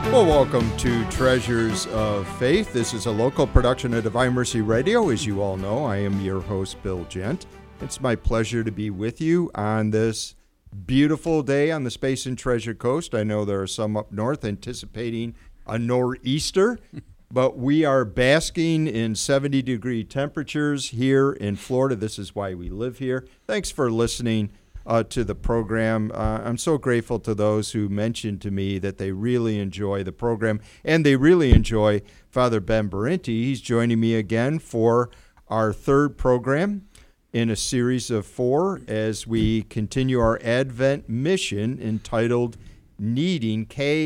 Well, welcome to Treasures of Faith. This is a local production of Divine Mercy Radio. As you all know, I am your host, Bill Gent. It's my pleasure to be with you on this beautiful day on the Space and Treasure Coast. I know there are some up north anticipating a nor'easter, but we are basking in 70-degree temperatures here in Florida. This is why we live here. Thanks for listening to the program. I'm so grateful to those who mentioned to me that they really enjoy the program, and they really enjoy Father Ben Berenti. He's joining me again for our third program in a series of 4 as we continue our Advent mission entitled Needing,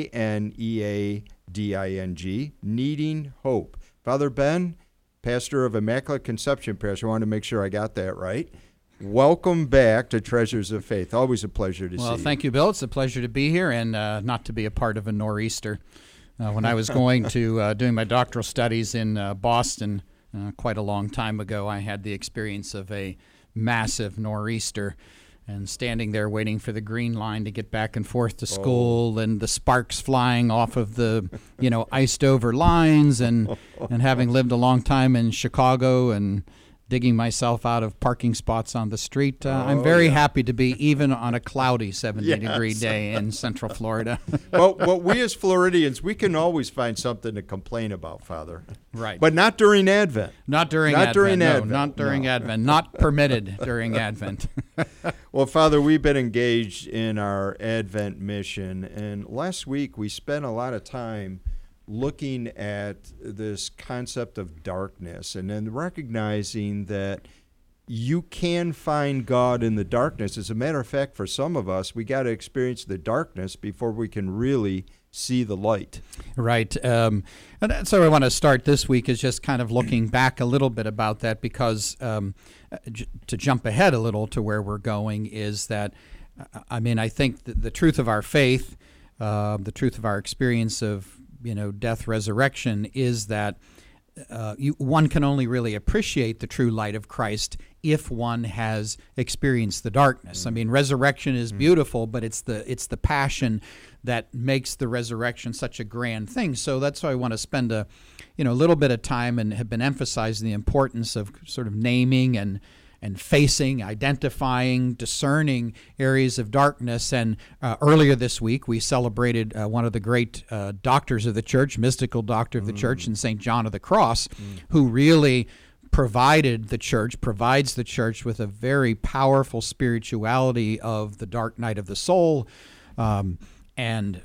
K-N-E-A-D-I-N-G, Needing Hope. Father Ben, pastor of Immaculate Conception Parish, I want to make sure I got that right. Welcome back to Treasures of Faith. Always a pleasure to see you. Well, thank you, Bill. It's a pleasure to be here and not to be a part of a nor'easter. When I was going to doing my doctoral studies in Boston quite a long time ago, I had the experience of a massive nor'easter and standing there waiting for the green line to get back and forth to school and the sparks flying off of the, iced over lines and having lived a long time in Chicago and digging myself out of parking spots on the street. I'm very happy to be even on a cloudy 70-degree day in Central Florida. Well, we as Floridians, we can always find something to complain about, Father. Right. But not during Advent. Not during Advent. Not during Advent. Not permitted during Advent. Well, Father, we've been engaged in our Advent mission, and last week we spent a lot of time looking at this concept of darkness and then recognizing that you can find God in the darkness. As a matter of fact, for some of us, we got to experience the darkness before we can really see the light. Right. And that's where I want to start this week is just kind of looking back a little bit about that because to jump ahead a little to where we're going is that, I think the truth of our faith, the truth of our experience of death, resurrection, is that one can only really appreciate the true light of Christ if one has experienced the darkness. Resurrection is beautiful, but it's the passion that makes the resurrection such a grand thing. So that's why I want to spend a little bit of time and have been emphasizing the importance of sort of naming and facing, identifying, discerning areas of darkness. And earlier this week, we celebrated one of the great doctors of the church, mystical doctor of the church, in St. John of the Cross, who really provides the church with a very powerful spirituality of the dark night of the soul, and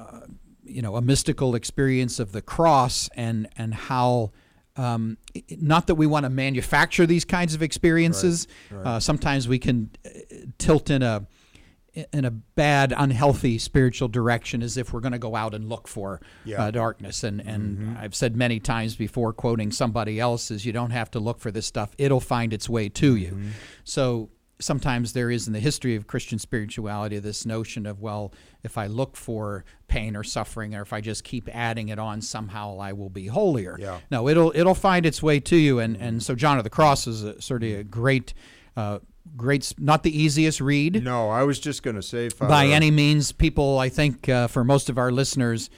a mystical experience of the cross and how. Not that we want to manufacture these kinds of experiences. Right. Sometimes we can tilt in a bad, unhealthy spiritual direction as if we're going to go out and look for darkness. And I've said many times before, quoting somebody else, is you don't have to look for this stuff. It'll find its way to you. So sometimes there is in the history of Christian spirituality this notion of, well, if I look for pain or suffering, or if I just keep adding it on, somehow I will be holier. Yeah. No, it'll find its way to you. And so John of the Cross is sort of a great, not the easiest read. No, I was just going to say, Father, by any means. People, I think, for most of our listeners,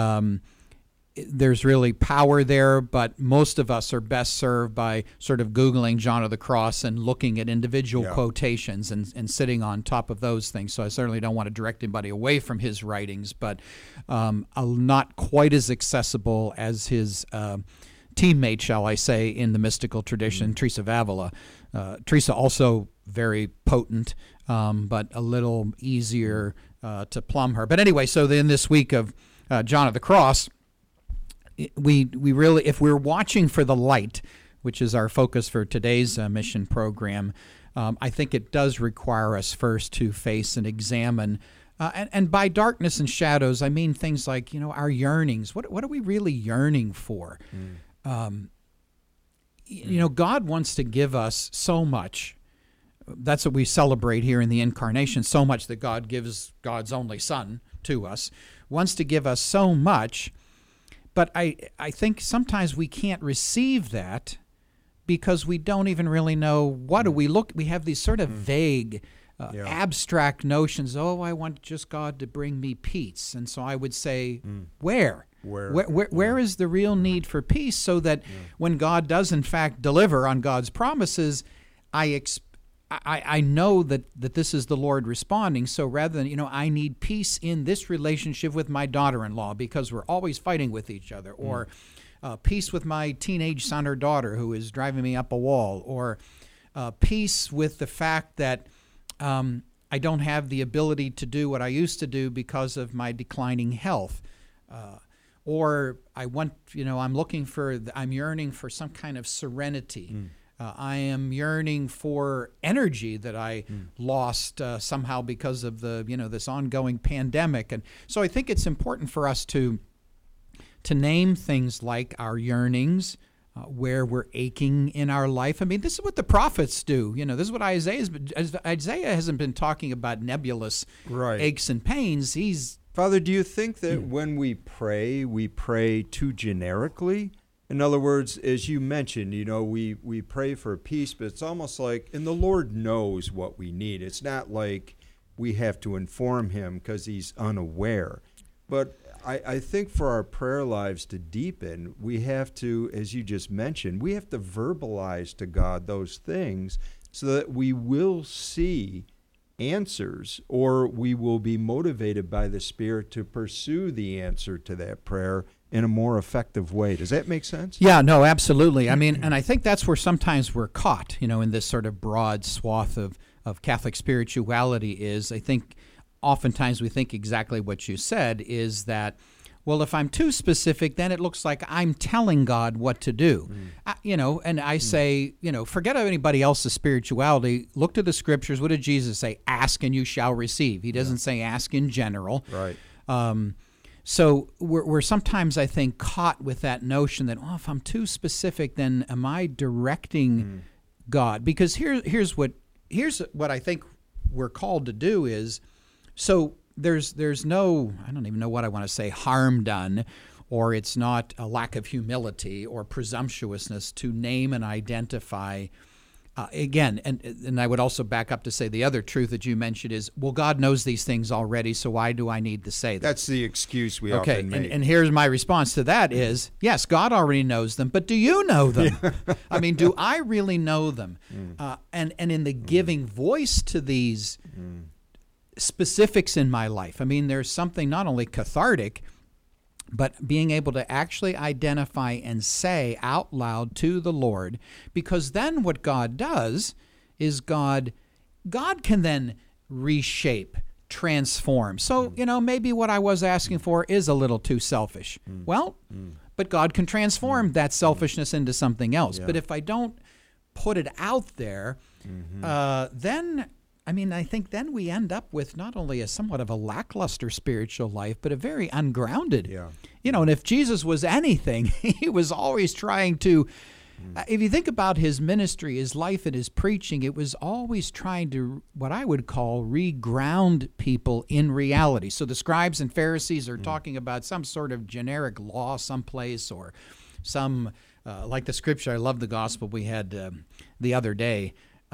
there's really power there, but most of us are best served by sort of Googling John of the Cross and looking at individual quotations and sitting on top of those things. So I certainly don't want to direct anybody away from his writings, but not quite as accessible as his teammate, shall I say, in the mystical tradition, Teresa of Avila. Teresa also very potent, but a little easier to plumb her. But anyway, so then this week of John of the Cross, we really, if we're watching for the light, which is our focus for today's mission program, I think it does require us first to face and examine. And by darkness and shadows, I mean things like, our yearnings. What are we really yearning for? God wants to give us so much. That's what we celebrate here in the Incarnation, so much that God gives God's only Son to us, wants to give us so much. But I think sometimes we can't receive that because we don't even really know we have these sort of vague abstract notions. Oh, I want just God to bring me peace. And so I would say, where? Where is the real need for peace, so that when God does in fact deliver on God's promises, I know that this is the Lord responding. So rather than, I need peace in this relationship with my daughter-in-law because we're always fighting with each other, or peace with my teenage son or daughter who is driving me up a wall, or peace with the fact that I don't have the ability to do what I used to do because of my declining health. Or I'm yearning for some kind of serenity. I am yearning for energy that I lost somehow because of this ongoing pandemic. And so I think it's important for us to name things like our yearnings, where we're aching in our life. I mean, this is what the prophets do. This is what Isaiah hasn't been talking about nebulous aches and pains. Father, do you think that when we pray too generically? In other words, as you mentioned, we pray for peace, but it's almost like, and the Lord knows what we need. It's not like we have to inform him because he's unaware. But I think for our prayer lives to deepen, we have to, as you just mentioned, we have to verbalize to God those things so that we will see answers, or we will be motivated by the Spirit to pursue the answer to that prayer in a more effective way. Does that make sense? Yeah, no, absolutely. I mean, and I think that's where sometimes we're caught, in this sort of broad swath of Catholic spirituality is, I think, oftentimes we think exactly what you said is that, well, if I'm too specific, then it looks like I'm telling God what to do. And I say, forget anybody else's spirituality. Look to the scriptures. What did Jesus say? Ask and you shall receive. He doesn't say ask in general. Right. So we're sometimes, I think, caught with that notion that, if I'm too specific, then am I directing God? Because here's what I think we're called to do is, so there's no, I don't even know what I want to say, harm done, or it's not a lack of humility or presumptuousness to name and identify. Again, and I would also back up to say the other truth that you mentioned is, well, God knows these things already, so why do I need to say that? That's the excuse we often make. And here's my response to that is, yes, God already knows them, but do you know them? I mean, do I really know them? And in the giving voice to these specifics in my life, I mean, there's something not only cathartic, but being able to actually identify and say out loud to the Lord, because then what God does is God can then reshape, transform. So, maybe what I was asking for is a little too selfish. Well, but God can transform that selfishness into something else. But if I don't put it out there, then I think then we end up with not only a somewhat of a lackluster spiritual life, but a very ungrounded. Yeah. And if Jesus was anything, he was always trying to, if you think about his ministry, his life, and his preaching, it was always trying to, what I would call, reground people in reality. So the scribes and Pharisees are talking about some sort of generic law someplace, or some, like the scripture, I love the gospel we had the other day,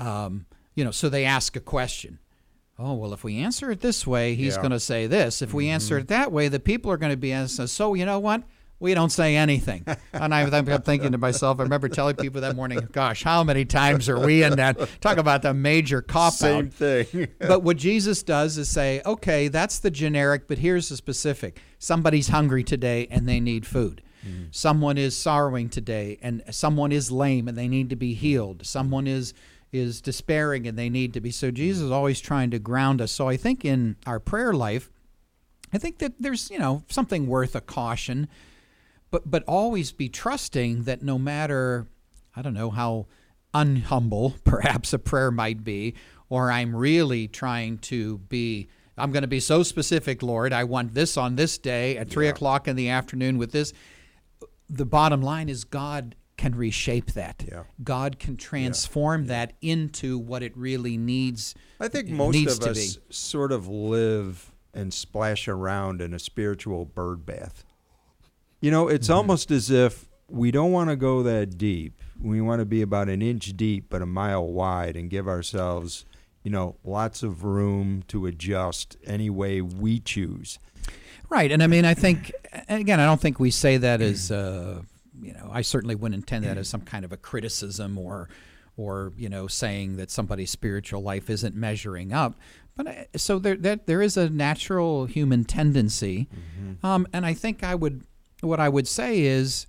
so they ask a question. Oh, well, if we answer it this way, he's going to say this. If we answer it that way, the people are going to be asking, so you know what? We don't say anything. And I'm thinking to myself, I remember telling people that morning, gosh, how many times are we in that? Talk about the major cop-out. Same thing. But what Jesus does is say, okay, that's the generic, but here's the specific. Somebody's hungry today and they need food. Someone is sorrowing today and someone is lame and they need to be healed. Someone is despairing and they need to be. So Jesus is always trying to ground us. So I think in our prayer life, I think that there's, something worth a caution, but always be trusting that no matter, I don't know how unhumble perhaps a prayer might be, or I'm really trying to be, I'm going to be so specific, Lord, I want this on this day at 3 o'clock in the afternoon with this. The bottom line is God can reshape that. Yeah. God can transform that into what it really needs. I think most of us sort of live and splash around in a spiritual bird bath. It's almost as if we don't want to go that deep. We want to be about an inch deep but a mile wide and give ourselves lots of room to adjust any way we choose. Right. And I mean, I think, again, I don't think we say that as, I certainly wouldn't intend that as some kind of a criticism or saying that somebody's spiritual life isn't measuring up. But so there is a natural human tendency. Mm-hmm. And I think what I would say is,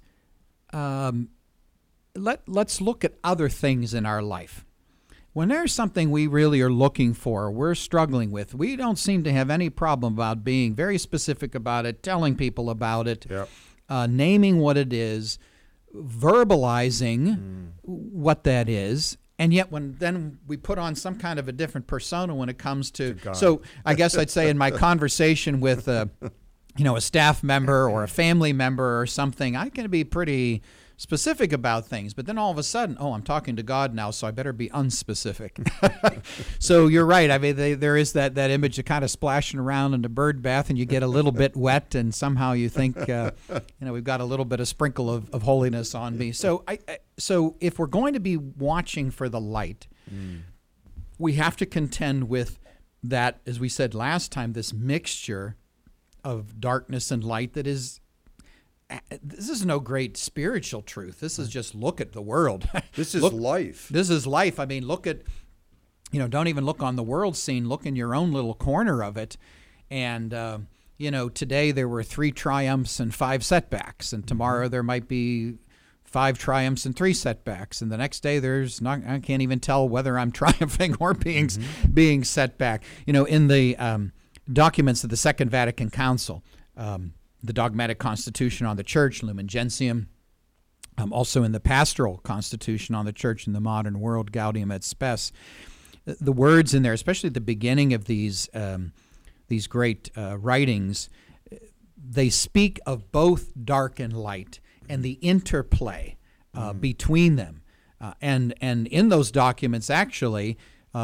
let's look at other things in our life. When there's something we really are looking for, we're struggling with, we don't seem to have any problem about being very specific about it, telling people about it, yep. Naming what it is, verbalizing what that is. And yet then we put on some kind of a different persona when it comes to God. So I guess I'd say in my conversation with a staff member or a family member or something, I can be pretty specific about things, but then all of a sudden, I'm talking to God now, so I better be unspecific. So you're right. I mean, there is that image of kind of splashing around in the bird bath, and you get a little bit wet, and somehow you think, we've got a little bit of sprinkle of holiness on me. So so if we're going to be watching for the light, we have to contend with that, as we said last time, this mixture of darkness and light that is. This is no great spiritual truth. This is just look at the world. This is life. This is life. I mean, look at, don't even look on the world scene. Look in your own little corner of it. And, today there were 3 triumphs and 5 setbacks. And tomorrow there might be 5 triumphs and 3 setbacks. And the next day I can't even tell whether I'm triumphing or being set back. In the documents of the Second Vatican Council, the Dogmatic Constitution on the Church, Lumen Gentium, also in the Pastoral Constitution on the Church in the Modern World, Gaudium et Spes. The words in there, especially at the beginning of these great writings, they speak of both dark and light and the interplay between them. And in those documents, actually,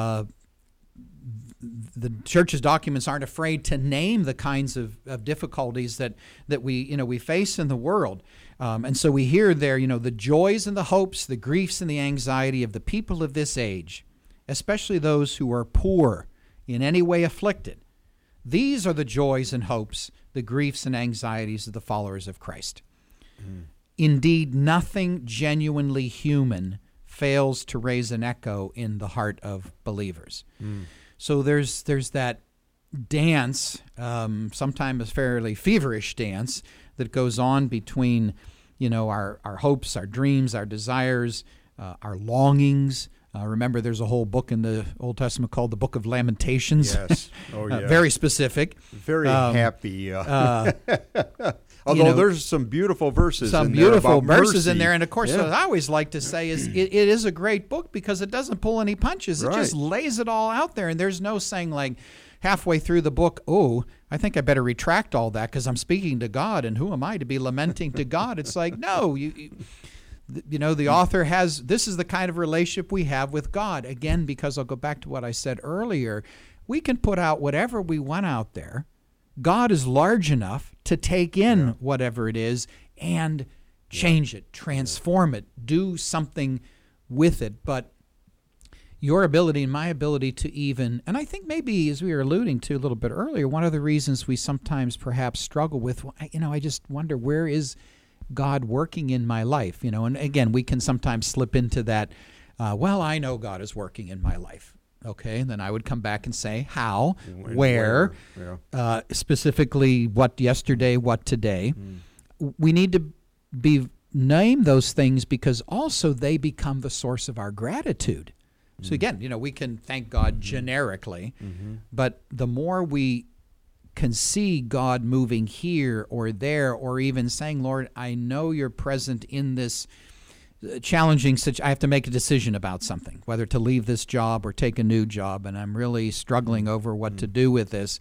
the Church's documents aren't afraid to name the kinds of difficulties that we face in the world. And so we hear there, the joys and the hopes, the griefs and the anxiety of the people of this age, especially those who are poor, in any way afflicted. These are the joys and hopes, the griefs and anxieties of the followers of Christ. Indeed, nothing genuinely human fails to raise an echo in the heart of believers. So there's that dance, sometimes a fairly feverish dance, that goes on between, our hopes, our dreams, our desires, our longings. Remember, there's a whole book in the Old Testament called the Book of Lamentations. Yes. Oh, yeah. Very specific. Very happy. Although there's some beautiful verses in there about mercy. In there. And, of course, what I always like to say is it is a great book because it doesn't pull any punches. Right. It just lays it all out there. And there's no saying, like, halfway through the book, I think I better retract all that because I'm speaking to God, and who am I to be lamenting to God? It's like, no, the author has, this is the kind of relationship we have with God. Again, because I'll go back to what I said earlier, we can put out whatever we want out there. God is large enough to take in whatever it is and change it, transform it, do something with it. But your ability and my ability to even, and I think maybe as we were alluding to a little bit earlier, one of the reasons we sometimes perhaps struggle with, I just wonder, where is God working in my life? And again, we can sometimes slip into that, I know God is working in my life. Okay, and then I would come back and say how, where, specifically what yesterday, what today. We need to name those things because also they become the source of our gratitude. So again, we can thank God generically, but the more we can see God moving here or there, or even saying, Lord, I know you're present in this challenging situation. I have to make a decision about something, whether to leave this job or take a new job, and I'm really struggling over what to do with this.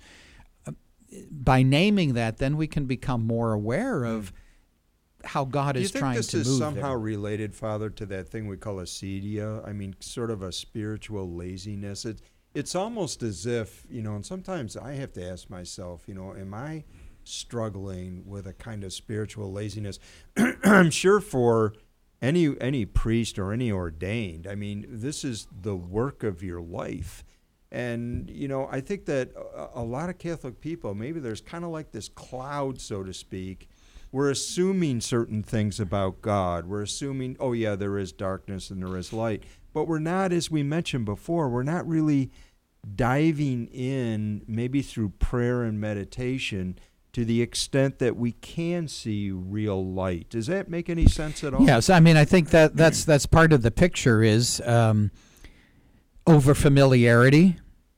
By naming that, then we can become more aware of how God is trying to move. Do you think this is somehow related, Father, to that thing we call acedia? I mean, sort of a spiritual laziness. It's almost as if, and sometimes I have to ask myself, am I struggling with a kind of spiritual laziness? I'm sure for any priest or any ordained, I mean, this is the work of your life. And, I think that a lot of Catholic people, maybe there's kind of like this cloud, so to speak. We're assuming certain things about God. We're assuming, oh, yeah, there is darkness and there is light. But we're not, as we mentioned before, we're not really diving in, maybe through prayer and meditation, to the extent that we can see real light. Does that make any sense at all? Yes, I mean, I think that's part of the picture is over familiarity.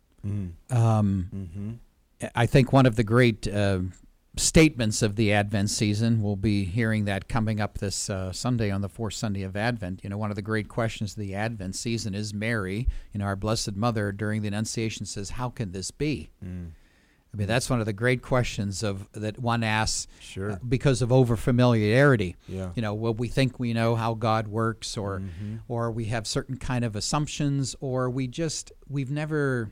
I think one of the great statements of the Advent season, we'll be hearing that coming up this Sunday on the fourth Sunday of Advent. One of the great questions of the Advent season is Mary, our Blessed Mother, during the Annunciation says, "How can this be?" I mean, that's one of the great questions that one asks because of overfamiliarity. Yeah. Well, we think we know how God works, or we have certain kind of assumptions, or we've never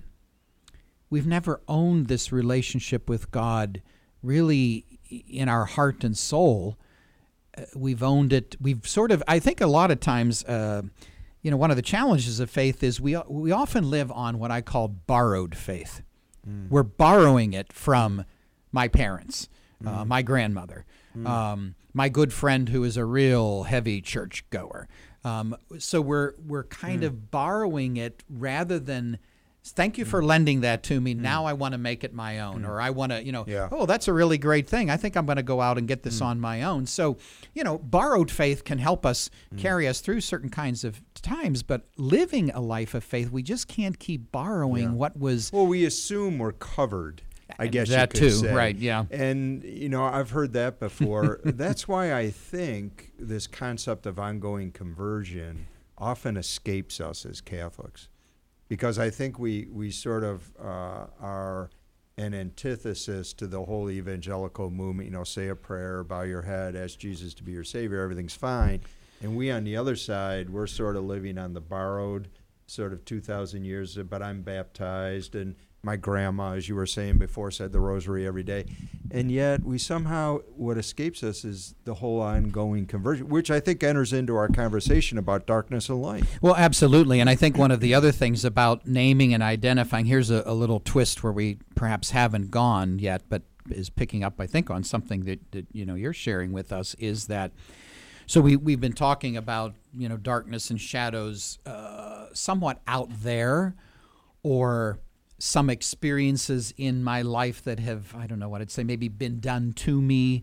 owned this relationship with God really in our heart and soul. We've owned it. We've sort of, I think a lot of times, one of the challenges of faith is we often live on what I call borrowed faith. We're borrowing it from my parents, my grandmother, my good friend who is a real heavy church goer. So we're kind of borrowing it rather than, thank you for lending that to me. Now I want to make it my own, or I want to, oh, that's a really great thing. I think I'm going to go out and get this on my own. So, borrowed faith can help us carry us through certain kinds of times, but living a life of faith, we just can't keep borrowing what was. Well, we assume we're covered, I guess that you could too, say. right? Yeah. And, I've heard that before. That's why I think this concept of ongoing conversion often escapes us as Catholics. Because I think we sort of are an antithesis to the whole evangelical movement, say a prayer, bow your head, ask Jesus to be your Savior, everything's fine. And we on the other side, we're sort of living on the borrowed sort of 2,000 years, but I'm baptized, and my grandma, as you were saying before, said the rosary every day. And yet we somehow, what escapes us is the whole ongoing conversion, which I think enters into our conversation about darkness and light. Well, absolutely. And I think one of the other things about naming and identifying, here's a little twist where we perhaps haven't gone yet, but is picking up, I think, on something that you're sharing with us, is that so we've been talking about, darkness and shadows somewhat out there, or some experiences in my life that have, I don't know what I'd say, maybe been done to me.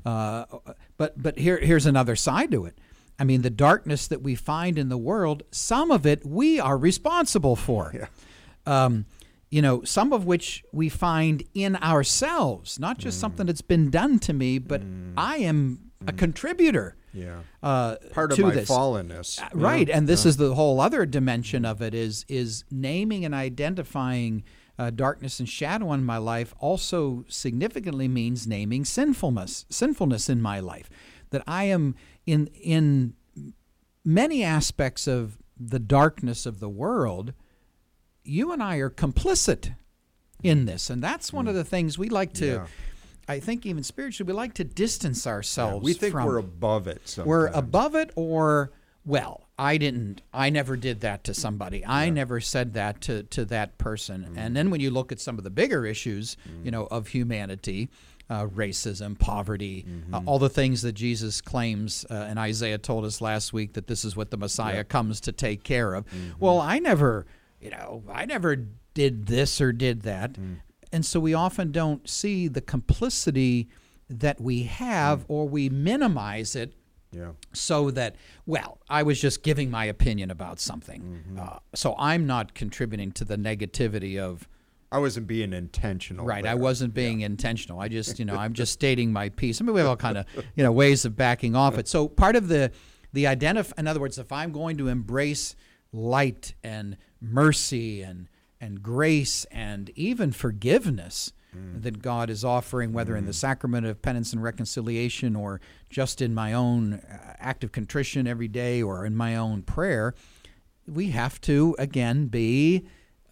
But here's another side to it. I mean, the darkness that we find in the world, some of it we are responsible for. Yeah. Some of which we find in ourselves, not just something that's been done to me, but I am a contributor. Yeah, part of my fallenness. Right, and this is the whole other dimension of it, is naming and identifying darkness and shadow in my life also significantly means naming sinfulness in my life. That I am in many aspects of the darkness of the world, you and I are complicit in this, and that's one of the things we like to... Yeah. I think even spiritually, we like to distance ourselves. We think we're above it sometimes. We're above it, or, well, I never did that to somebody. I never said that to that person. And then when you look at some of the bigger issues, of humanity, racism, poverty, all the things that Jesus claims, and Isaiah told us last week that this is what the Messiah comes to take care of. Well, I never did this or did that. And so we often don't see the complicity that we have, or we minimize it so that, well, I was just giving my opinion about something. So I'm not contributing to the negativity of... I wasn't being intentional. Right, there. I wasn't being intentional. I just, I'm just stating my piece. I mean, we have all kind of, ways of backing off it. So part of the in other words, if I'm going to embrace light and mercy and grace and even forgiveness that God is offering, whether in the sacrament of penance and reconciliation, or just in my own act of contrition every day, or in my own prayer, we have to, again, be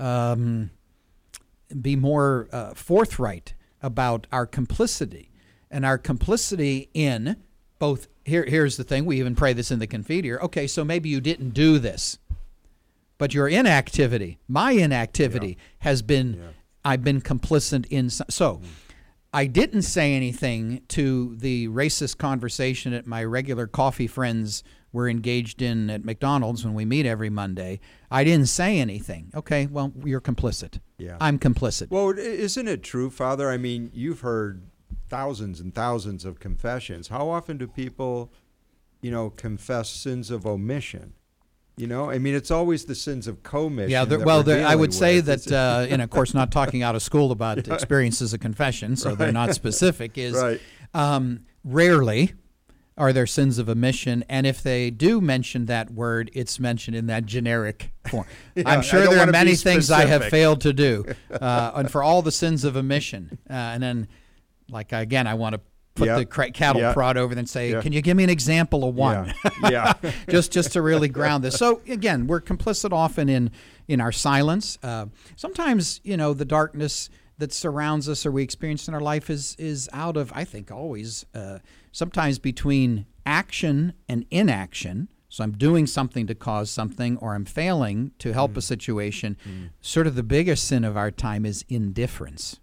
more forthright about our complicity. And our complicity in both, here's the thing, we even pray this in the Confiteor, okay, so maybe you didn't do this, But your inactivity, my inactivity, has been, I've been complicit in. So I didn't say anything to the racist conversation that my regular coffee friends were engaged in at McDonald's when we meet every Monday. I didn't say anything. Okay, well, you're complicit. Yeah. I'm complicit. Well, isn't it true, Father? I mean, you've heard thousands and thousands of confessions. How often do people, confess sins of omission? I mean, it's always the sins of commission. Yeah, I would say that, and of course, not talking out of school about experiences of confession, so they're not specific, is rarely are there sins of omission, and if they do mention that word, it's mentioned in that generic form. I'm sure there are many things I have failed to do, and for all the sins of omission, and then, I want to put the cattle prod over there and say, can you give me an example of one? just to really ground this. So again, we're complicit often in our silence. Sometimes, the darkness that surrounds us or we experience in our life is out of, I think, always sometimes between action and inaction. So I'm doing something to cause something, or I'm failing to help a situation. Sort of the biggest sin of our time is indifference.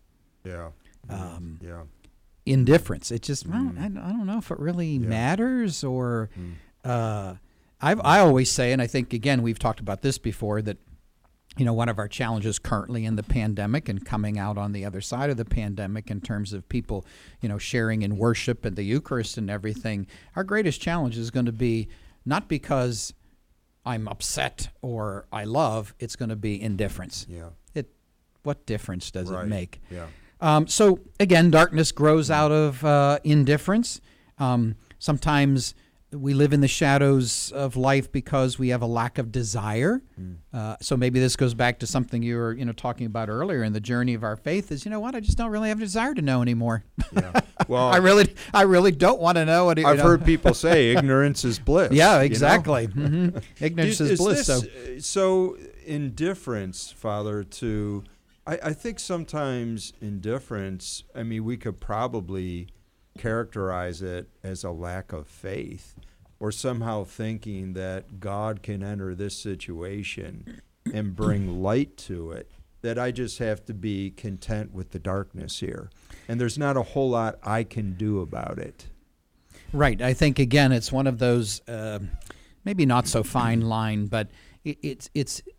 Indifference. It just, well, I don't know if it really matters, or I always say, and I think, again, we've talked about this before, that one of our challenges currently in the pandemic and coming out on the other side of the pandemic in terms of people, sharing in worship and the Eucharist and everything, our greatest challenge is going to be not because I'm upset or I love, it's going to be indifference. What difference does it make? So again, darkness grows out of indifference. Sometimes we live in the shadows of life because we have a lack of desire. So maybe this goes back to something you were, talking about earlier in the journey of our faith. Is I just don't really have a desire to know anymore. Well, I really don't want to know. I've heard people say ignorance is bliss. Yeah, exactly. Ignorance is bliss. So indifference, Father, to I think sometimes indifference. I mean, we could probably characterize it as a lack of faith, or somehow thinking that God can enter this situation and bring light to it, that I just have to be content with the darkness here, and there's not a whole lot I can do about it. Right. I think, again, it's one of those maybe not so fine line, but it's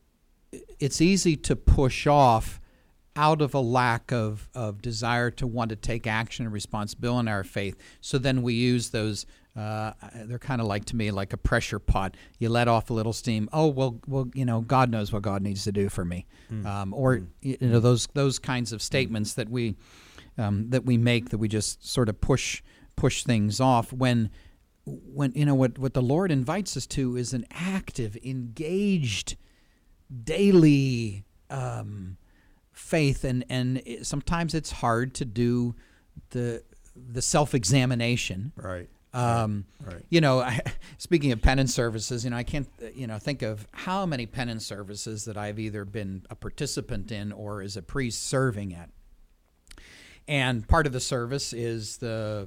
easy to push off out of a lack of desire to want to take action and responsibility in our faith. So then we use those, they're kind of like, to me, like a pressure pot. You let off a little steam. Oh, well, God knows what God needs to do for me. Or those kinds of statements that we make, that we just sort of push things off when what the Lord invites us to is an active, engaged, daily faith, and sometimes it's hard to do the self-examination. Right. Speaking of penance services, I can't think of how many penance services that I've either been a participant in or as a priest serving at. And part of the service is the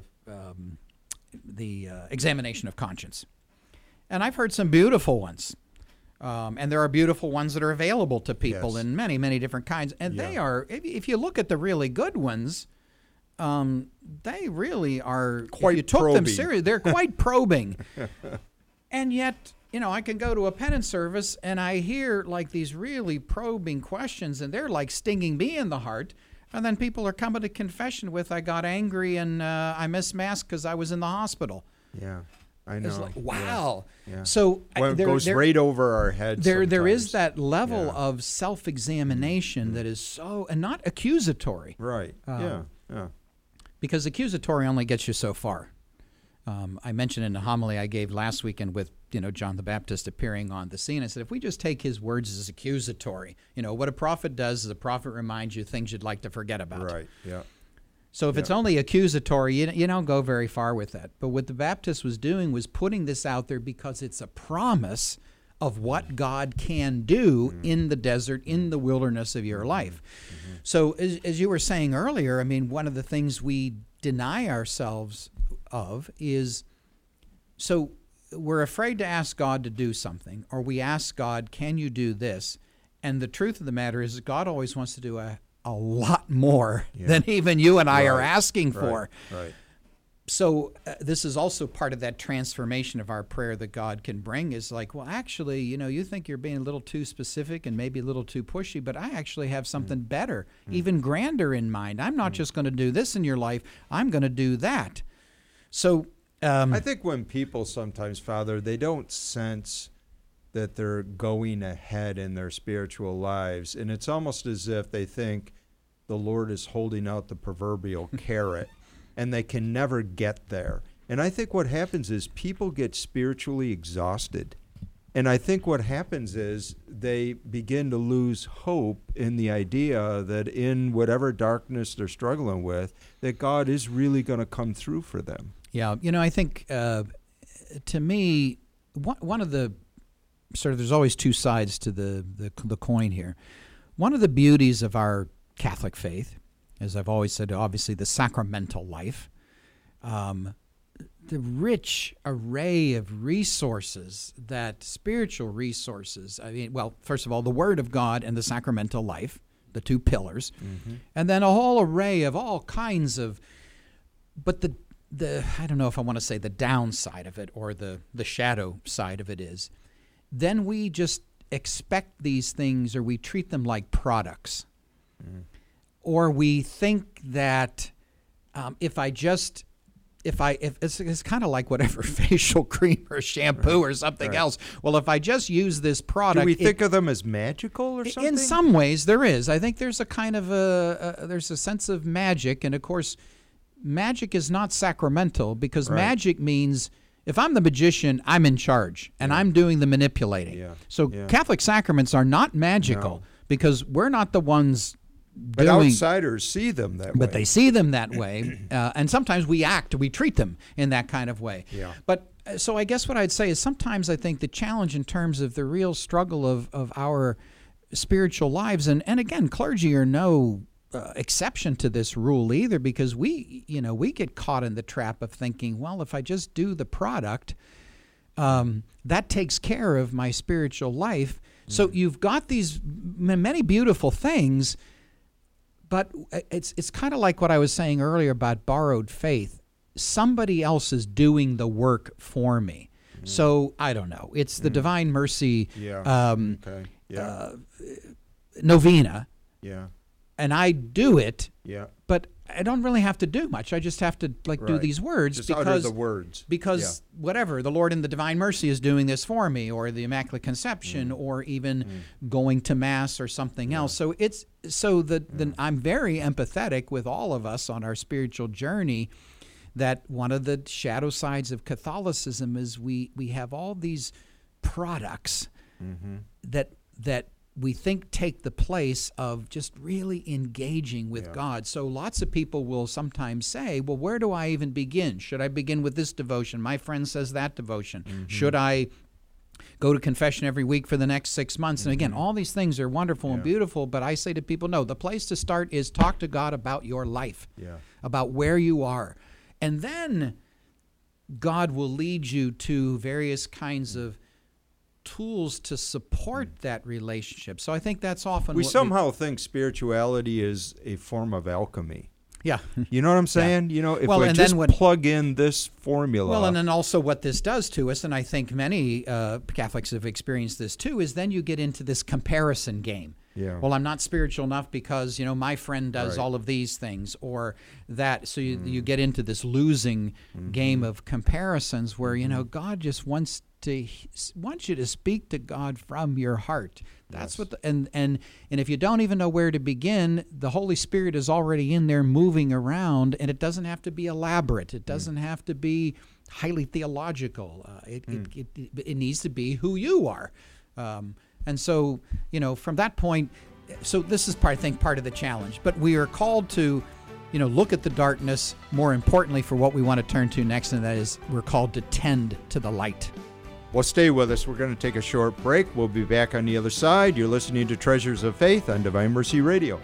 examination of conscience, and I've heard some beautiful ones. And there are beautiful ones that are available to people in many, many different kinds. And they are, if you look at the really good ones, they really are, quite if you took probing. them seriously, they're quite probing. And yet, I can go to a penance service and I hear like these really probing questions, and they're like stinging me in the heart. And then people are coming to confession with, I got angry and I missed Mass because I was in the hospital. Yeah. I know. It's like, wow. Yeah. So it goes right over our heads. There is that level of self-examination that is so, and not accusatory. Right. Yeah. Because accusatory only gets you so far. I mentioned in the homily I gave last weekend with John the Baptist appearing on the scene. I said, if we just take his words as accusatory, what a prophet does is a prophet reminds you things you'd like to forget about. Right. Yeah. So if it's only accusatory, you don't go very far with that. But what the Baptist was doing was putting this out there because it's a promise of what God can do in the desert, in the wilderness of your life. So as you were saying earlier, I mean, one of the things we deny ourselves of is, so we're afraid to ask God to do something, or we ask God, can you do this? And the truth of the matter is God always wants to do a lot more than even you and I are asking for. Right. So this is also part of that transformation of our prayer that God can bring, is like, well, actually, you think you're being a little too specific and maybe a little too pushy, but I actually have something better, even grander in mind. I'm not just going to do this in your life. I'm going to do that. So I think when people sometimes, Father, they don't sense that they're going ahead in their spiritual lives, and it's almost as if they think the Lord is holding out the proverbial carrot, and they can never get there. And I think what happens is people get spiritually exhausted. And I think what happens is they begin to lose hope in the idea that in whatever darkness they're struggling with, that God is really going to come through for them. Yeah, I think to me, one of the sort of, there's always two sides to the coin here. One of the beauties of our Catholic faith, as I've always said, obviously the sacramental life, the rich array of resources, spiritual resources. I mean, well, first of all, the Word of God and the sacramental life, the two pillars, and then a whole array of all kinds of, but the I don't know if I want to say the downside of it or the shadow side of it is, then we just expect these things, or we treat them like products. Or we think that if it's kind of like whatever facial cream or shampoo or something else. Well, if I just use this product, do we think of them as magical or something? In some ways, there is. I think there's a kind of there's a sense of magic, and of course, magic is not sacramental, because magic means if I'm the magician, I'm in charge and I'm doing the manipulating. So Catholic sacraments are not magical because we're not the ones. But outsiders see them that way. But they see them that way, and sometimes we treat them in that kind of way. But so I guess what I'd say is sometimes I think the challenge in terms of the real struggle of our spiritual lives, and again, clergy are no exception to this rule either, because we get caught in the trap of thinking, well, if I just do the product, that takes care of my spiritual life. So you've got these many beautiful things. But it's kind of like what I was saying earlier about borrowed faith. Somebody else is doing the work for me. So I don't know. It's the Divine Mercy novena. And I do it. But I don't really have to do much. I just have to do these words, just utter the words. Because whatever, the Lord in the Divine Mercy is doing this for me, or the Immaculate Conception, or even going to Mass or something else. So I'm very empathetic with all of us on our spiritual journey. That one of the shadow sides of Catholicism is we have all these products that we think take the place of just really engaging with God. So lots of people will sometimes say, well, where do I even begin? Should I begin with this devotion? My friend says that devotion. Should I go to confession every week for the next 6 months? And again, all these things are wonderful and beautiful, but I say to people, no, the place to start is talk to God about your life, about where you are. And then God will lead you to various kinds of tools to support that relationship. So I think that's often we somehow think spirituality is a form of alchemy. Yeah. You know what I'm saying? If we just plug in this formula. Well, and then also what this does to us, and I think many Catholics have experienced this too, is then you get into this comparison game. Well, I'm not spiritual enough because, my friend does all of these things or that. So you get into this losing game of comparisons where, God just wants you to speak to God from your heart. That's what and if you don't even know where to begin, the Holy Spirit is already in there moving around, and it doesn't have to be elaborate. It doesn't have to be highly theological. It needs to be who you are. And so, from that point, so this is I think part of the challenge. But we are called to, look at the darkness, more importantly for what we want to turn to next, and that is we're called to tend to the light. Well, stay with us. We're going to take a short break. We'll be back on the other side. You're listening to Treasures of Faith on Divine Mercy Radio.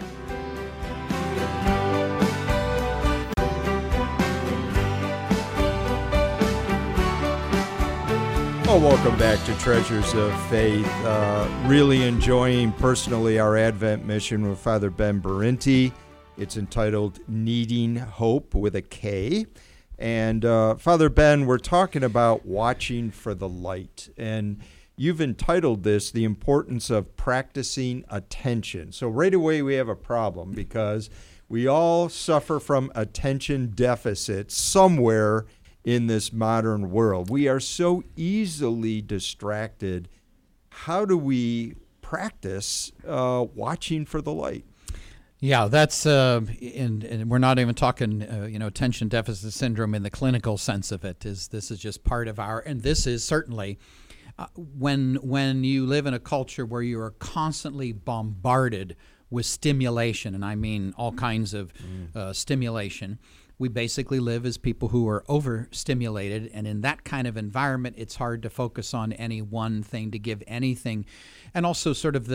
Well, welcome back to Treasures of Faith. Really enjoying personally our Advent mission with Father Ben Berenti. It's entitled Needing Hope with a K. And Father Ben, we're talking about watching for the light. And you've entitled this The Importance of Practicing Attention. So right away we have a problem because we all suffer from attention deficit somewhere in this modern world. We are so easily distracted. How do we practice watching for the light? Yeah, that's and we're not even talking attention deficit syndrome in the clinical sense of it. This is just part of our, and this is certainly when you live in a culture where you are constantly bombarded with stimulation, and I mean all kinds of stimulation. We basically live as people who are overstimulated, and in that kind of environment, it's hard to focus on any one thing, to give anything, and also sort of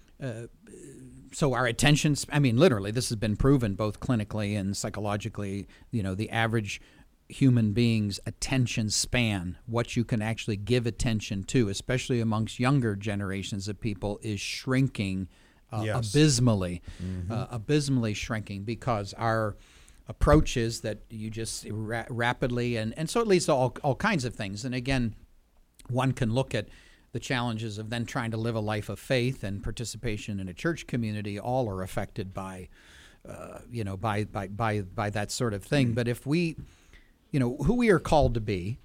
so our attention, I mean, literally, this has been proven both clinically and psychologically, the average human being's attention span, what you can actually give attention to, especially amongst younger generations of people, is shrinking abysmally, abysmally shrinking, because our approach is that you just rapidly, and so it leads to all kinds of things. And again, one can look at the challenges of then trying to live a life of faith and participation in a church community. All are affected by that sort of thing. But if we, who we are called to be,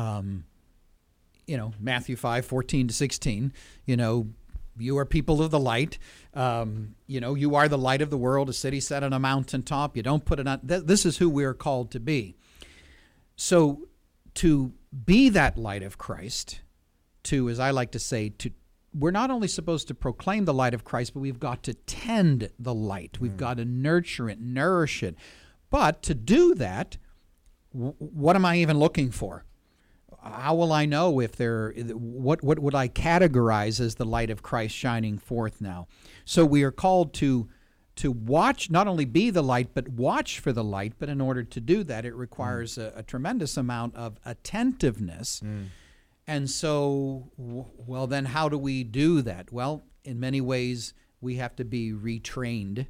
Matthew 5:14-16, you are people of the light. You are the light of the world, a city set on a mountaintop. You don't put it on. This is who we are called to be. So to be that light of Christ, as I like to say, we're not only supposed to proclaim the light of Christ, but we've got to tend the light. We've got to nurture it, nourish it. But to do that, what am I even looking for? How will I know if what would I categorize as the light of Christ shining forth now? So we are called to watch, not only be the light, but watch for the light. But in order to do that, it requires a tremendous amount of attentiveness. And so, well, then how do we do that? Well, in many ways, we have to be retrained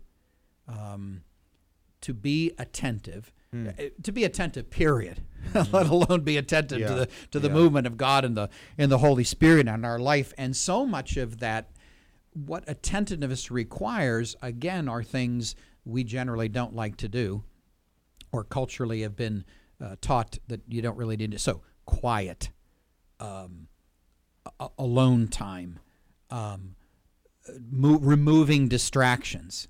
to be attentive. To be attentive, period. Let alone be attentive to the movement of God and the Holy Spirit in our life. And so much of that, what attentiveness requires, again, are things we generally don't like to do, or culturally have been taught that you don't really need to. So quiet, alone time, removing distractions.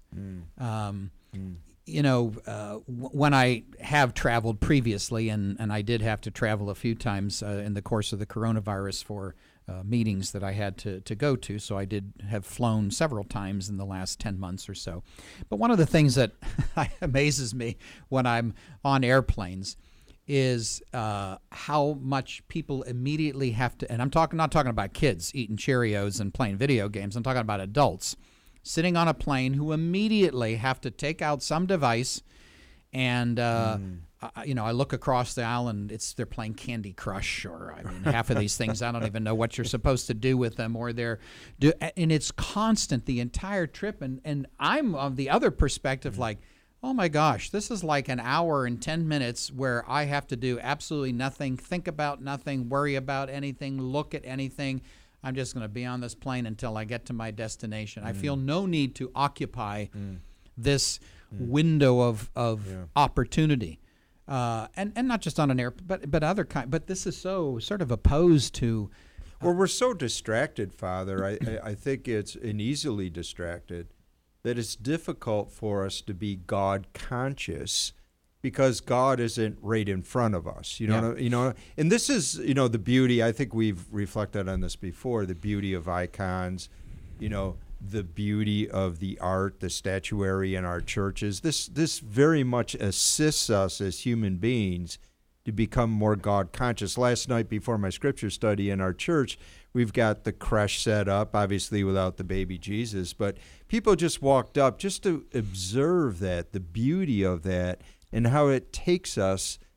When I have traveled previously, and I did have to travel a few times in the course of the coronavirus for meetings that I had to go to, so I did have flown several times in the last 10 months or so. But one of the things that amazes me when I'm on airplanes is how much people immediately have to, and I'm not talking about kids eating Cheerios and playing video games, I'm talking about adults sitting on a plane who immediately have to take out some device, and I look across the aisle and they're playing Candy Crush, or half of these things I don't even know what you're supposed to do with them, or and it's constant the entire trip, and I'm of the other perspective, like, oh my gosh, this is like an hour and 10 minutes where I have to do absolutely nothing, think about nothing, worry about anything, look at anything. I'm just going to be on this plane until I get to my destination. I feel no need to occupy this window of opportunity, and not just on an air, but other kind. But this is so sort of opposed to. Well, we're so distracted, Father. I think it's easily distracted that it's difficult for us to be God conscious, because God isn't right in front of us, and this is, the beauty. I think we've reflected on this before, the beauty of icons, the beauty of the art, the statuary in our churches. This very much assists us as human beings to become more God conscious. Last night before my scripture study in our church, we've got the creche set up, obviously without the baby Jesus, but people just walked up just to observe that, the beauty of that, and how it takes us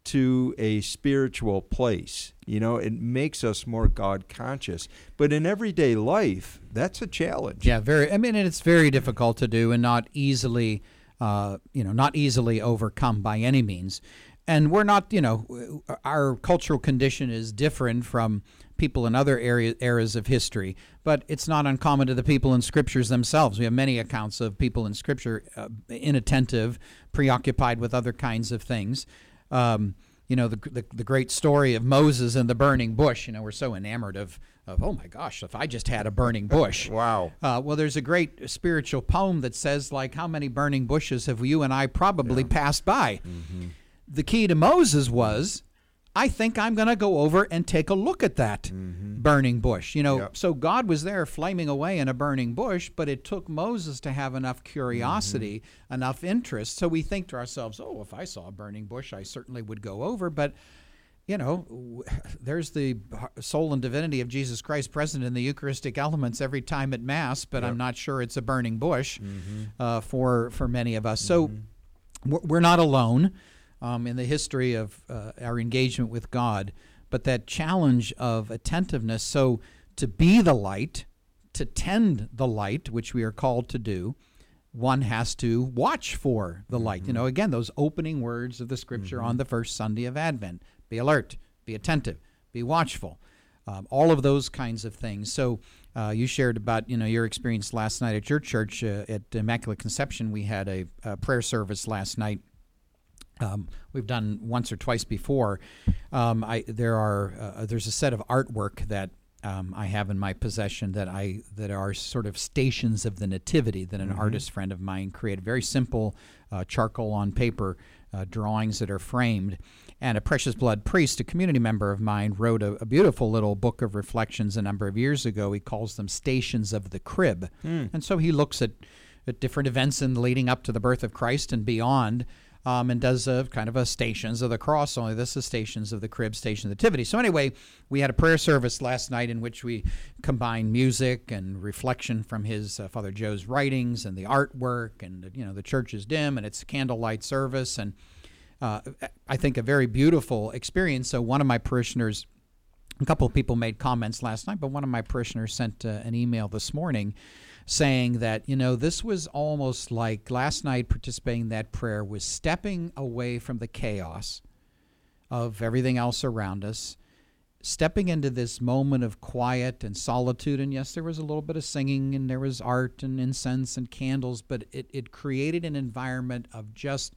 to a spiritual place. It makes us more God conscious. But in everyday life, that's a challenge. Yeah, and it's very difficult to do and not easily overcome by any means. And we're not, our cultural condition is different from people in other eras of history, but it's not uncommon to the people in Scriptures themselves. We have many accounts of people in Scripture inattentive, preoccupied with other kinds of things. The great story of Moses and the burning bush. We're so enamored of oh my gosh, if I just had a burning bush. Wow. Well, there's a great spiritual poem that says, like, how many burning bushes have you and I probably passed by? Mm-hmm. The key to Moses was, I think I'm going to go over and take a look at that burning bush. So God was there flaming away in a burning bush, but it took Moses to have enough curiosity, enough interest. So we think to ourselves, oh, if I saw a burning bush, I certainly would go over. But, there's the soul and divinity of Jesus Christ present in the Eucharistic elements every time at Mass, but I'm not sure it's a burning bush for many of us. So we're not alone in the history of our engagement with God, but that challenge of attentiveness. So to be the light, to tend the light, which we are called to do, one has to watch for the light. Again, those opening words of the Scripture on the first Sunday of Advent. Be alert, be attentive, be watchful. All of those kinds of things. So you shared about, your experience last night at your church at Immaculate Conception. We had a prayer service last night. We've done once or twice before. There's a set of artwork that I have in my possession that are sort of stations of the Nativity that an artist friend of mine created. Very simple charcoal on paper drawings that are framed. And a Precious Blood priest, a community member of mine, wrote a beautiful little book of reflections a number of years ago. He calls them Stations of the Crib. And so he looks at different events in leading up to the birth of Christ and beyond. And does a kind of a Stations of the Cross, only this is Stations of the Crib, Stations of the Nativity. So anyway, we had a prayer service last night in which we combined music and reflection from his Father Joe's writings and the artwork, and the church is dim and it's a candlelight service, and I think a very beautiful experience. So one of my parishioners, a couple of people made comments last night, but one of my parishioners sent an email this morning saying that, this was almost like last night participating in that prayer was stepping away from the chaos of everything else around us, stepping into this moment of quiet and solitude. And yes, there was a little bit of singing and there was art and incense and candles, but it created an environment of just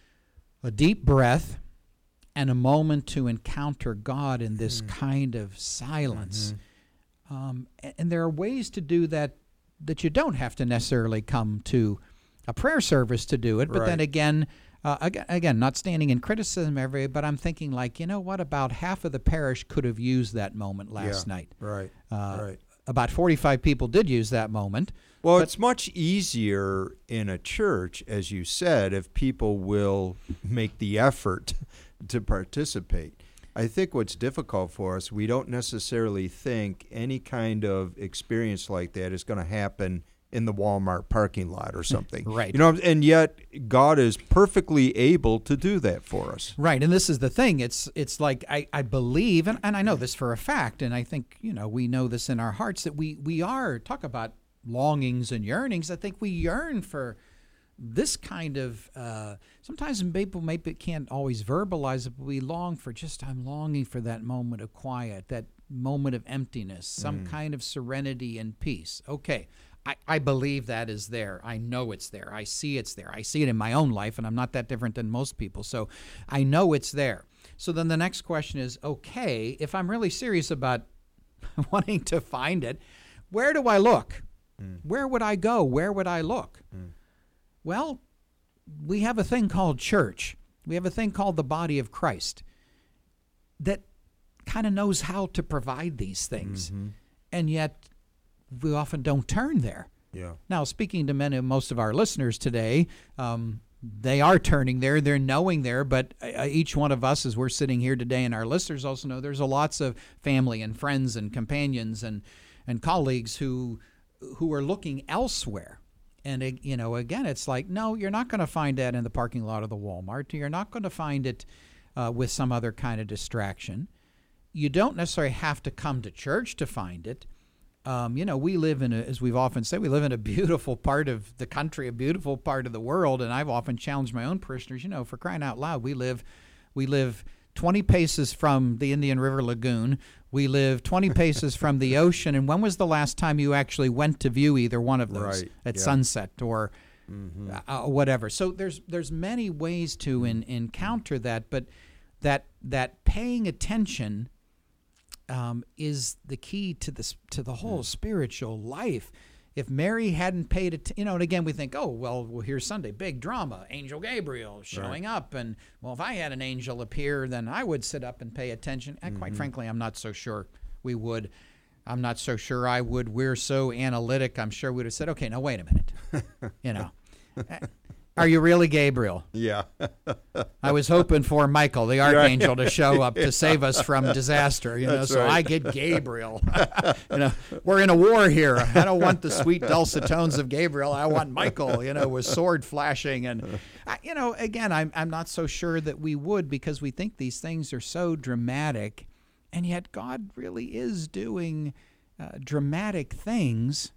a deep breath and a moment to encounter God in this kind of silence. And there are ways to do that you don't have to necessarily come to a prayer service to do it. But then again, not standing in criticism every, but I'm thinking like, what, about half of the parish could have used that moment last night. Right. About 45 people did use that moment. Well, it's much easier in a church, as you said, if people will make the effort to participate. I think what's difficult for us, we don't necessarily think any kind of experience like that is going to happen in the Walmart parking lot or something. Right. And yet God is perfectly able to do that for us. Right. And this is the thing. It's like I believe, and I know this for a fact, and I think, we know this in our hearts, that we are, talk about longings and yearnings. I think we yearn for this kind of, sometimes people maybe can't always verbalize it, but we long for I'm longing for that moment of quiet, that moment of emptiness, some kind of serenity and peace. Okay, I believe that is there. I know it's there. I see it's there. I see it in my own life, and I'm not that different than most people, so I know it's there. So then the next question is, okay, if I'm really serious about wanting to find it, where do I look? Where would I go? Where would I look? Well, we have a thing called church. We have a thing called the body of Christ that kind of knows how to provide these things. And yet we often don't turn there. Yeah. Now, speaking to most of our listeners today, they are turning there, they're knowing there, but each one of us, as we're sitting here today, and our listeners also know, there's lots of family and friends and companions and colleagues who are looking elsewhere. And, again, it's like, no, you're not going to find that in the parking lot of the Walmart. You're not going to find it with some other kind of distraction. You don't necessarily have to come to church to find it. We live in as we've often said, we live in a beautiful part of the country, a beautiful part of the world, and I've often challenged my own parishioners, for crying out loud, we live 20 paces from the Indian River Lagoon. We live 20 paces from the ocean. And when was the last time you actually went to view either one of those at sunset or whatever? So there's many ways to encounter that, but that paying attention is the key to the whole spiritual life. If Mary hadn't paid attention, and again we think, here's Sunday, big drama, Angel Gabriel showing up, and if I had an angel appear, then I would sit up and pay attention. And quite frankly, I'm not so sure we would. I'm not so sure I would. We're so analytic. I'm sure we'd have said, okay, now wait a minute. Are you really Gabriel? Yeah. I was hoping for Michael, the archangel, to show up to save us from disaster, That's so right. I get Gabriel. We're in a war here. I don't want the sweet dulcet tones of Gabriel. I want Michael, with sword flashing. And, again, I'm not so sure that we would, because we think these things are so dramatic, and yet God really is doing dramatic things.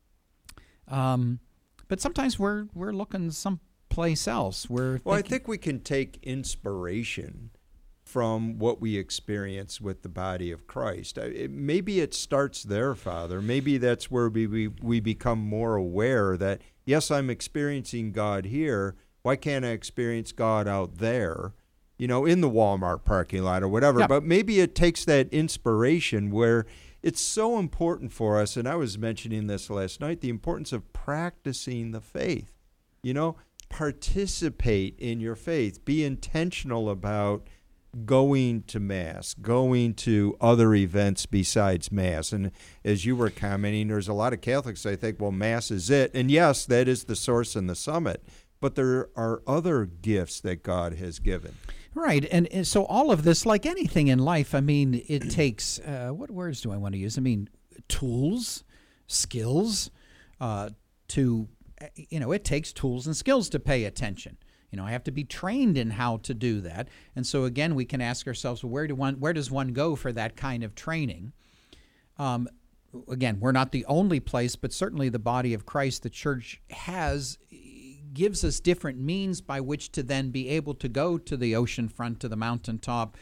But sometimes we're looking someplace else. I think we can take inspiration from what we experience with the body of Christ. Maybe it starts there, Father. Maybe that's where we become more aware that, yes, I'm experiencing God here. Why can't I experience God out there, in the Walmart parking lot or whatever? Yeah. But maybe it takes that inspiration where it's so important for us, and I was mentioning this last night, the importance of practicing the faith. Participate in your faith. Be intentional about going to Mass, going to other events besides Mass. And as you were commenting, there's a lot of Catholics, I think, Mass is it. And yes, that is the source and the summit. But there are other gifts that God has given. Right, and so all of this, like anything in life, it takes, what words do I want to use? Tools, skills, it takes tools and skills to pay attention. I have to be trained in how to do that. And so again, we can ask ourselves, where does one go for that kind of training? Again, we're not the only place, but certainly the body of Christ, the church gives us different means by which to then be able to go to the ocean front, to the mountaintop,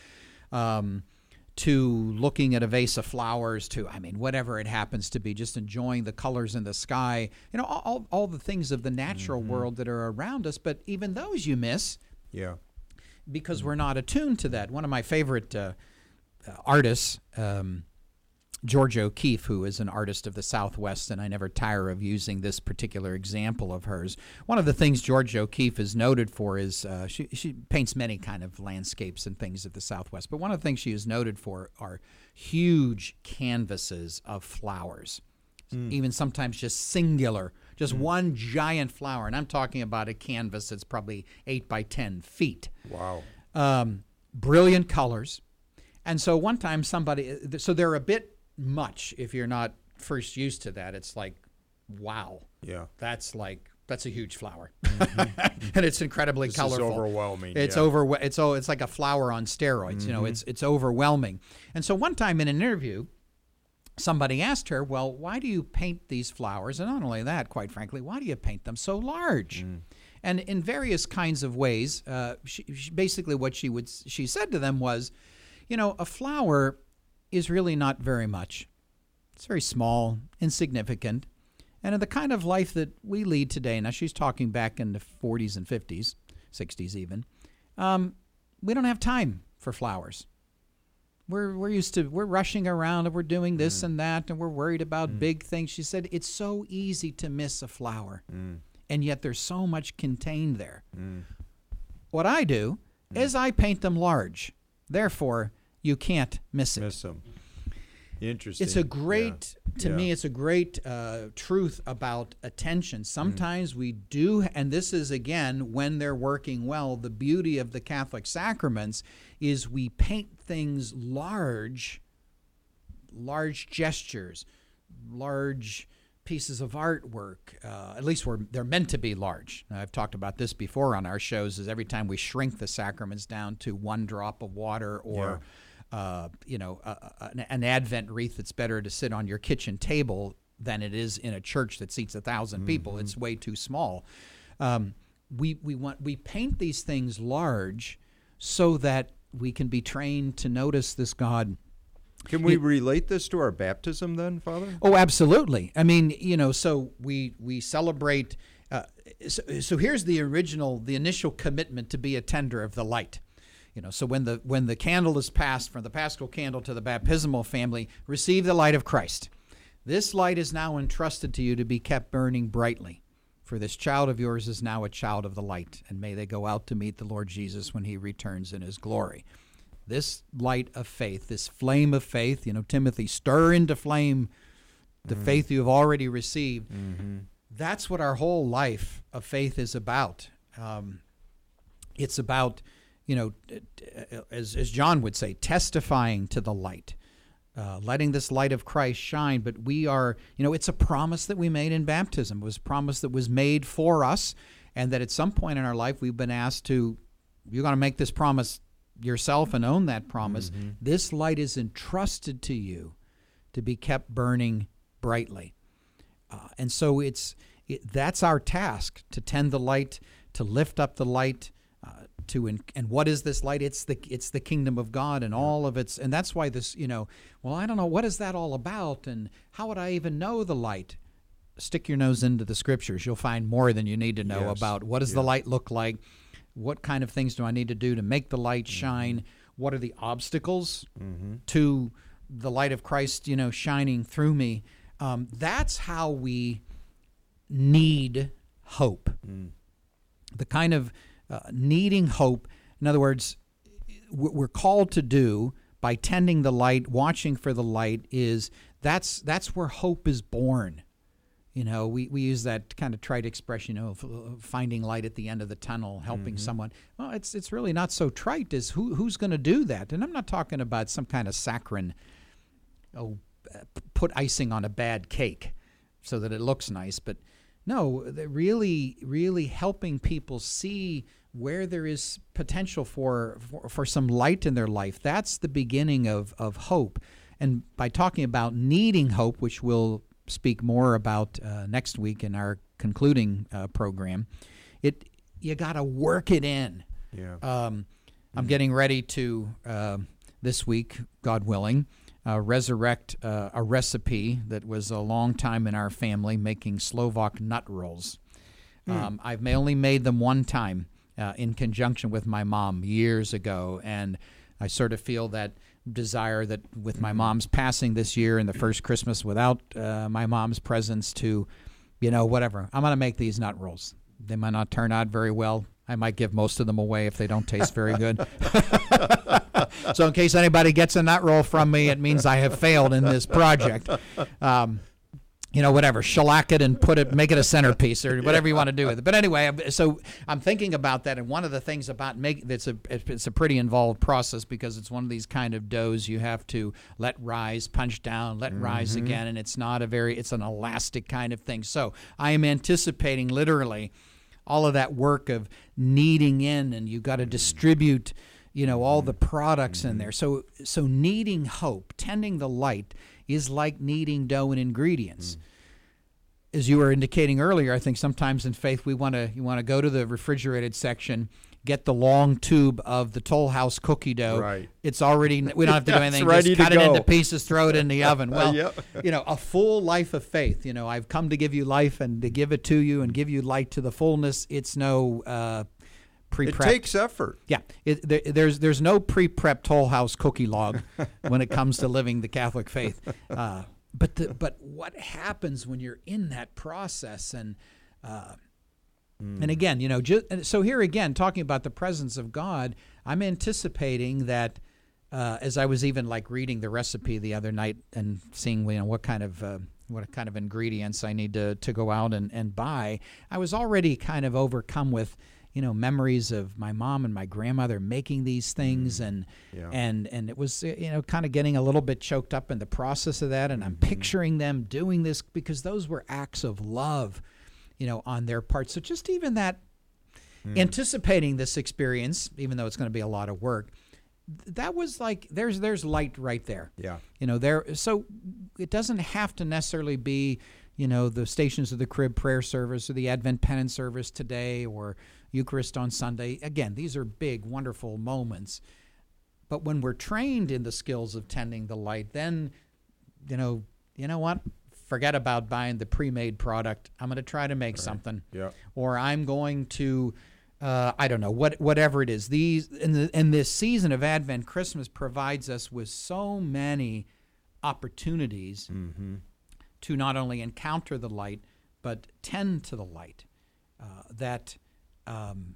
to looking at a vase of flowers, to, whatever it happens to be, just enjoying the colors in the sky, all the things of the natural world that are around us. But even those you miss because we're not attuned to that. One of my favorite artists, George O'Keeffe, who is an artist of the Southwest, and I never tire of using this particular example of hers. One of the things George O'Keeffe is noted for is she paints many kind of landscapes and things of the Southwest, but one of the things she is noted for are huge canvases of flowers, even sometimes just singular, just one giant flower, and I'm talking about a canvas that's probably 8 by 10 feet. Wow. Brilliant colors. And so one time so they're a bit much if you're not first used to that. It's like, wow, that's a huge flower. And it's incredibly colorful. It's overwhelming. It's like a flower on steroids. It's overwhelming. And so one time in an interview, somebody asked her, well, why do you paint these flowers? And not only that, quite frankly, why do you paint them so large? And in various kinds of ways, she basically what she said to them was, a flower is really not very much. It's very small, insignificant. And in the kind of life that we lead today, now she's talking back in the 40s and 50s, 60s even, we don't have time for flowers. We're rushing around and we're doing this and that and we're worried about big things. She said, it's so easy to miss a flower. And yet there's so much contained there. What I do is I paint them large. Therefore, you can't miss it. Miss them. Interesting. It's a great, to me, it's a great truth about attention. Sometimes we do, and this is, again, when they're working well, the beauty of the Catholic sacraments is we paint things large gestures, large pieces of artwork, at least they're meant to be large. Now, I've talked about this before on our shows, is every time we shrink the sacraments down to one drop of water or, an Advent wreath that's better to sit on your kitchen table than it is in a church that seats 1,000 people. It's way too small. We paint these things large so that we can be trained to notice this God. Can we relate this to our baptism then, Father? Oh, absolutely. I mean, so we celebrate. So here's the initial commitment to be a tender of the light. So when the candle is passed from the paschal candle to the baptismal family, receive the light of Christ. This light is now entrusted to you to be kept burning brightly. For this child of yours is now a child of the light, and may they go out to meet the Lord Jesus when he returns in his glory. This light of faith, this flame of faith, Timothy, stir into flame the faith you have already received. That's what our whole life of faith is about. It's about, as John would say, testifying to the light. Letting this light of Christ shine, but we are, it's a promise that we made in baptism. It was a promise that was made for us, and that at some point in our life we've been asked to, you're going to make this promise yourself and own that promise. This light is entrusted to you to be kept burning brightly. And so that's our task, to tend the light, to lift up the light, and what is this light? It's the kingdom of God and all of its, and that's why this, well, I don't know, what is that all about, and how would I even know the light? Stick your nose into the scriptures. You'll find more than you need to know about what does the light look like, what kind of things do I need to do to make the light shine, what are the obstacles to the light of Christ, shining through me. That's how we need hope. The kind of needing hope. In other words, we're called to do by tending the light, watching for the light, that's where hope is born. We use that kind of trite expression, finding light at the end of the tunnel, helping someone. Well, it's really not so trite as who's going to do that. And I'm not talking about some kind of saccharine, put icing on a bad cake so that it looks nice, but no, really, really helping people see where there is potential for some light in their life. That's the beginning of hope. And by talking about needing hope, which we'll speak more about next week in our concluding program, you got to work it in. Yeah. I'm getting ready to, this week, God willing, resurrect a recipe that was a long time in our family, making Slovak nut rolls. I've only made them one time in conjunction with my mom years ago, and I sort of feel that desire that with my mom's passing this year and the first Christmas without my mom's presence to, whatever. I'm going to make these nut rolls. They might not turn out very well. I might give most of them away if they don't taste very good. So in case anybody gets a nut roll from me, it means I have failed in this project. Whatever, shellac it and make it a centerpiece or whatever you want to do with it. But anyway, so I'm thinking about that, and one of the things about it's a pretty involved process because it's one of these kind of doughs you have to let rise, punch down, let rise again, and it's an elastic kind of thing. So I am anticipating literally all of that work of kneading in, and you've got to distribute, all the products in there. So kneading hope, tending the light, is like kneading dough and ingredients. As you were indicating earlier, I think sometimes in faith you want to go to the refrigerated section, get the long tube of the Toll House cookie dough. Right. It's already, we don't have to do anything. Ready just cut to it go. into pieces, throw it in the oven. Well, Yep. A full life of faith. I've come to give you life and to give it to you and give you light to the fullness. It's no pre-prepped. It takes effort. Yeah, there's no pre-prepped Toll House cookie log when it comes to living the Catholic faith. But what happens when you're in that process and again, so here again, talking about the presence of God, I'm anticipating that as I was even reading the recipe the other night and seeing what kind of ingredients I need to go out and buy, I was already kind of overcome with memories of my mom and my grandmother making these things, and it was kind of getting a little bit choked up in the process of that, and I'm picturing them doing this because those were acts of love, on their part. So just even that, anticipating this experience, even though it's going to be a lot of work, that was like there's light right there. So it doesn't have to necessarily be the Stations of the Crib prayer service or the Advent penance service today or Eucharist on Sunday. Again, these are big, wonderful moments. But when we're trained in the skills of tending the light, then, you know what? Forget about buying the pre-made product. I'm going to try to make something. Yeah. Or I'm going to, I don't know, whatever it is. In this season of Advent, Christmas provides us with so many opportunities to not only encounter the light, but tend to the light. And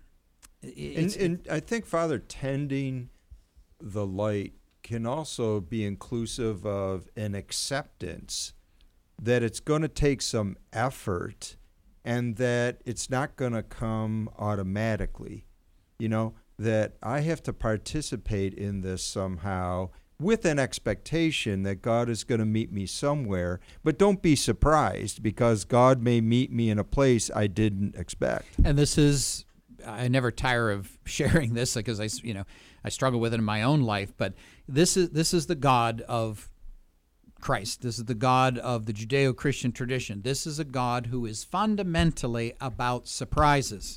I think, Father, tending the light can also be inclusive of an acceptance that it's going to take some effort and that it's not going to come automatically. That I have to participate in this somehow with an expectation that God is going to meet me somewhere, but don't be surprised because God may meet me in a place I didn't expect. And this is, I never tire of sharing this because I struggle with it in my own life, but this is the God of Christ. This is the God of the Judeo-Christian tradition. This is a God who is fundamentally about surprises.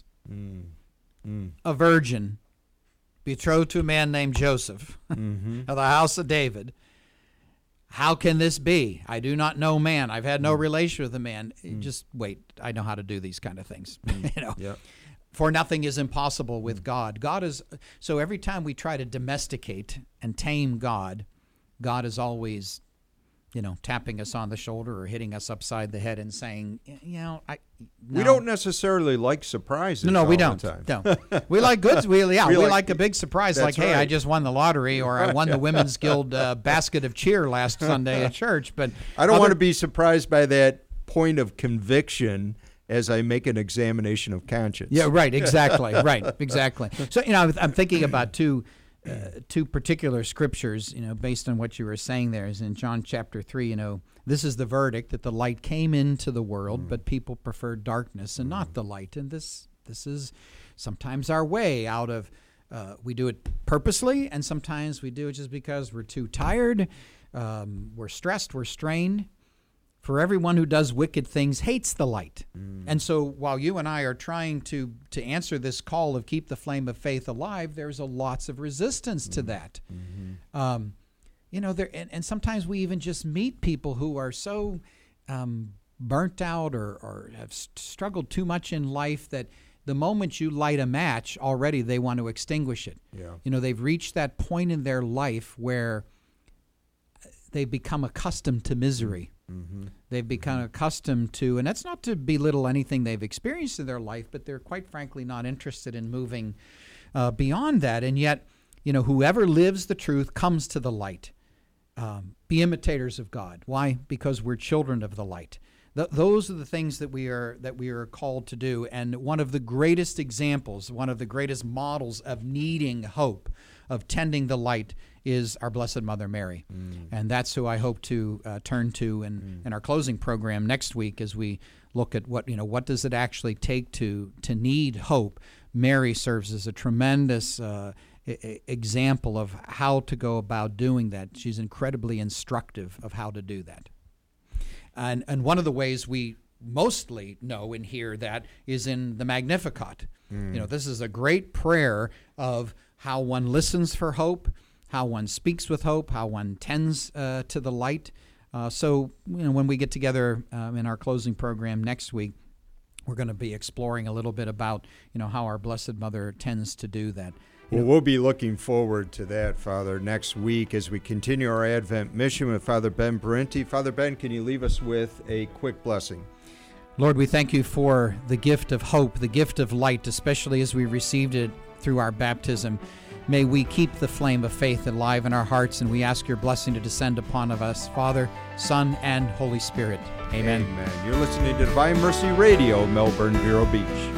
A virgin betrothed to a man named Joseph of the house of David. How can this be? I do not know man. I've had no relation with a man. Just wait. I know how to do these kind of things. For nothing is impossible with God. So every time we try to domesticate and tame God, God is always, tapping us on the shoulder or hitting us upside the head and saying, no. We don't necessarily like surprises. No, we don't. The time. No. We like goods. We like a big surprise, like, hey, right. I just won the lottery, or I won the Women's Guild basket of cheer last Sunday at church. But I don't want to be surprised by that point of conviction as I make an examination of conscience. Yeah, right, exactly, exactly. So, I'm thinking about two particular scriptures, based on what you were saying there, is in John chapter 3, this is the verdict that the light came into the world, but people preferred darkness and not the light. And this is sometimes our way out of, we do it purposely, and sometimes we do it just because we're too tired, we're stressed, we're strained. For everyone who does wicked things hates the light. And so while you and I are trying to answer this call of keep the flame of faith alive, there's lots of resistance to that. And sometimes we even just meet people who are so burnt out or have struggled too much in life that the moment you light a match, already they want to extinguish it. Yeah. They've reached that point in their life where they've become accustomed to misery. They've become accustomed to, and that's not to belittle anything they've experienced in their life, but they're quite frankly not interested in moving beyond that. And yet, whoever lives the truth comes to the light. Be imitators of God. Why? Because we're children of the light. Those are the things that we are called to do. And one of the greatest examples, one of the greatest models of needing hope, of tending the light, is our Blessed Mother Mary. And that's who I hope to turn to in our closing program next week as we look at what does it actually take to need hope. Mary serves as a tremendous example of how to go about doing that. She's incredibly instructive of how to do that. And one of the ways we mostly know and hear that is in the Magnificat. This is a great prayer of how one listens for hope, how one speaks with hope, how one tends to the light. So when we get together in our closing program next week, we're going to be exploring a little bit about how our Blessed Mother tends to do that. Well, we'll be looking forward to that, Father, next week as we continue our Advent mission with Father Ben Parenti. Father Ben, can you leave us with a quick blessing? Lord, we thank you for the gift of hope, the gift of light, especially as we received it through our baptism. May we keep the flame of faith alive in our hearts, and we ask your blessing to descend upon us, Father, Son, and Holy Spirit. Amen. Amen. You're listening to Divine Mercy Radio, Melbourne, Vero Beach.